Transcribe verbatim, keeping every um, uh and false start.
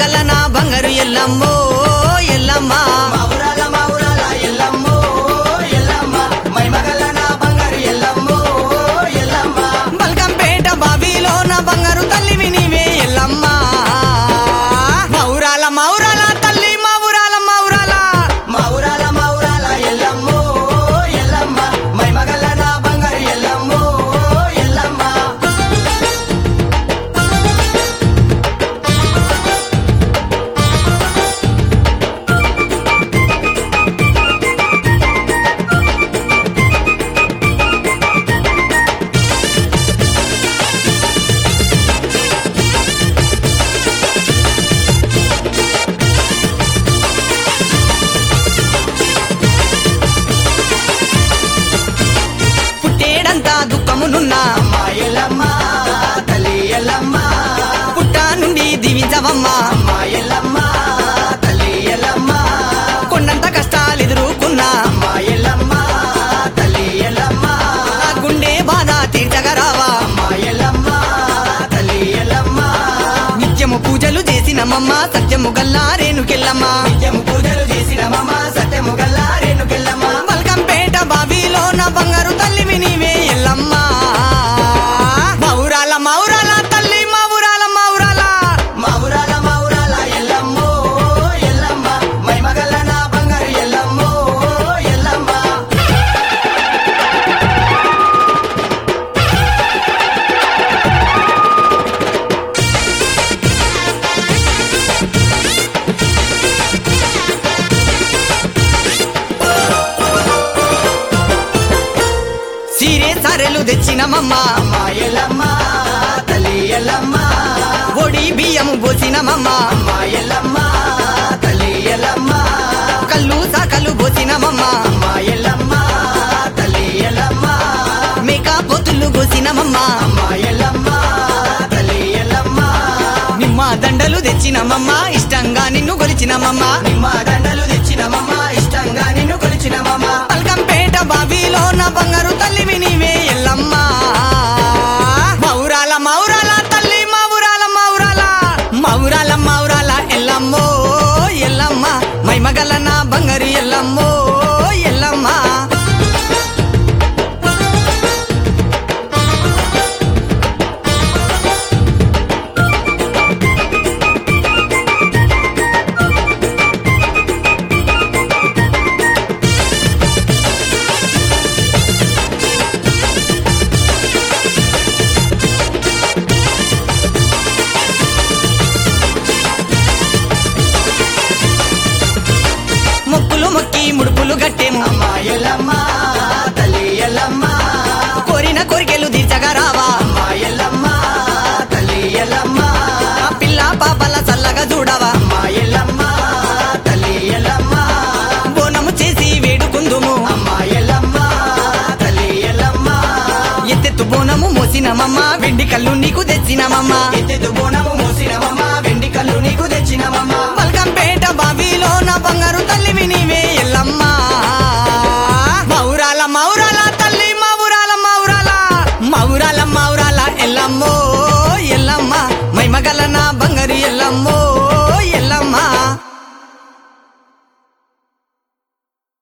మైమగల్ల నా బంగారు ఎల్లమ్మో ఎల్లమ్మ మౌరాల మౌరాల ఎల్లమ్మో ఎల్లమ్మ మైమగల్ల నా బంగారు ఎల్లమ్మో ఎల్లమ్మ బల్కంపేట బావిలో నా బంగారు తల్లివి నీవే ఎల్లమ్మ మౌరాల మౌరాల తల్లి మౌరాల మౌరాల మౌరాల మౌరాల ఎల్లమ్మో ఎల్లమ్మ మైమగల్ల నా బంగారు ఎల్లమ్మో ఎల్లమ్మ పుట్టేడంతా దుఃఖమునున్నా అమ్మ ఎల్లమ్మ తల్లి ఎల్లమ్మ పుట్ట నుండి దీవించవమ్మా అమ్మ ఎల్లమ్మ తల్లి ఎల్లమ్మ కొండంత కష్టాలు ఎదుర్కొన్నా అమ్మ ఎల్లమ్మ తల్లి ఎల్లమ్మ నా గుండె బాధ తీర్చగరావా అమ్మ ఎల్లమ్మ తల్లి ఎల్లమ్మ నిత్యము పూజలు చేసినమమ్మ సత్యము గల్లా రేణుకెళ్ళమ్మ నిత్యము పూజలు చేసిన మమ్మ సత్యము గల్లా రేణుకెల్లమ్మ బల్కంపేట బావిలో నా బంగారు తల్లివి నీవే ఎల్లమ్మ మౌరాల మౌరాల తల్లి మౌరాల మౌరాల మౌరాల మౌరాల ఎల్లమ్మో ఎల్లమ్మ మైమగల్ల నా బంగారు ఎల్లమ్మో ఎల్లమ్మ సీరే సారెలు తెచ్చినమమ్మ అమ్మ ఎల్లమ్మ తల్లి ఎల్లమ్మ ఒడి బియ్యము పోసినమమ్మ అమ్మ ఎల్లమ్మ తల్లి ఎల్లమ్మ కళ్ళు సాకలు పోసినమమ్మ అమ్మ ఎల్లమ్మ తల్లి ఎల్లమ్మ మేక పొతులు పోసినమమ్మ అమ్మ ఎల్లమ్మ తల్లి ఎల్లమ్మ నిమ్మ దండలు తెచ్చినమమ్మ ఇష్టంగా నిన్ను కొలిచినమమ్మ నిమ్మ దండలు తెచ్చిన మమ్మ ఇష్టంగా నిన్ను కొలిచిన మమ్మ పల్కంపేట బావిలో నా బంగారు తల్లివి నీవే ఎల్లమ్మ మౌరాల మౌరాల తల్లి మౌరాల మౌరాల మౌరాల మౌరాల ఎల్లమ్మో ఎల్లమ్మ మైమగల్ల నా బంగారు ఎల్లమ్మో ఎల్లమ్మ మొక్కులు మొక్కి ముడుపులు కట్టేము అమ్మ ఎల్లమ్మ తల్లి ఎల్లమ్మ కోరిన కోరికలు తీర్చగరావా అమ్మ ఎల్లమ్మ తల్లి ఎల్లమ్మ ఆ పిల్ల పాపల చల్లగా చూడవా అమ్మ ఎల్లమ్మ తల్లి ఎల్లమ్మ బోనము చేసి వేడుకుందుము అమ్మ ఎల్లమ్మ తల్లి ఎల్లమ్మ ఎత్తెత్తు బోనము మోసినమమ్మ వెండి కళ్ళు నీకు తెచ్చినమమ్మ ఎత్తెత్తు బోనము మోసిన మమ్మ వెండి కళ్ళు నీకు తెచ్చిన మమ్మ పల్కంపేట బావిలో నా బంగారు తల్లివి నీవే ఎల్లమ్మ మౌరాల మౌరాల తల్లి మౌరాల మౌరాల మౌరాల మౌరాల ఎల్లమ్మో